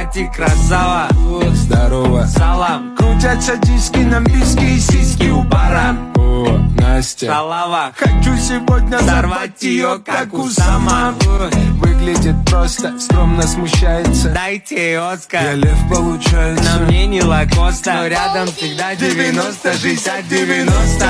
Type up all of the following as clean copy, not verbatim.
братик, красава. Здорово. Салам. Крутятся диски, нам биски и сиськи у бара. О, Настя. Шалава. Хочу сегодня Взорвать ее, как Усама. Выглядит просто, скромно смущается. Дайте Оскар. Я лев, получается. На мне не Лакоста, но рядом всегда 90, 60, 90.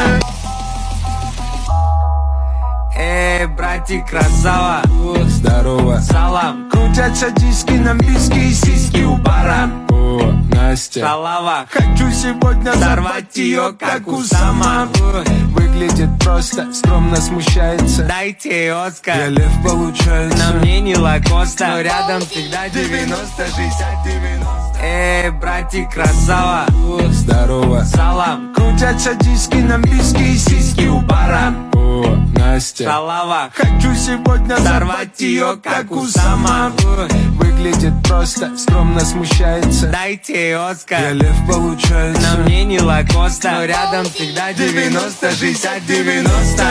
Братик, красава. Здорово. Салам. Крутятся диски, нам биски и сиськи у бара. О, Настя. Шалава. Хочу сегодня Взорвать ее, как Усама. Выглядит просто, скромно смущается. Дайте Оскар. Я лев, получается. На мне не Лакоста, но рядом всегда 90, 60, 90. Братик, красава. Здорово. Салам. Крутятся диски, нам биски и сиськи у бара. О, Настя. Шалава. Хочу сегодня Взорвать ее, как Усама. Выглядит просто, скромно смущается. Дайте Оскар. Я лев, получается. На мне не Лакоста, но рядом всегда 90, 60, 90.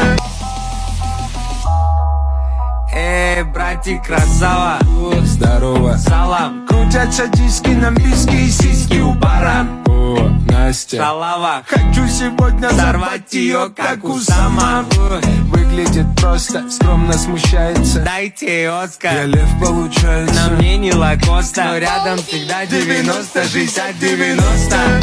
Братик, красава. Здорово. Салам. Крутятся диски, нам биски и сиськи у бара. О, Настя. Шалава. Хочу сегодня Взорвать ее, как Усама. Выглядит просто, скромно смущается. Дайте Оскар. Я лев, получается. На мне не Лакоста, но рядом всегда 90, 60, 90.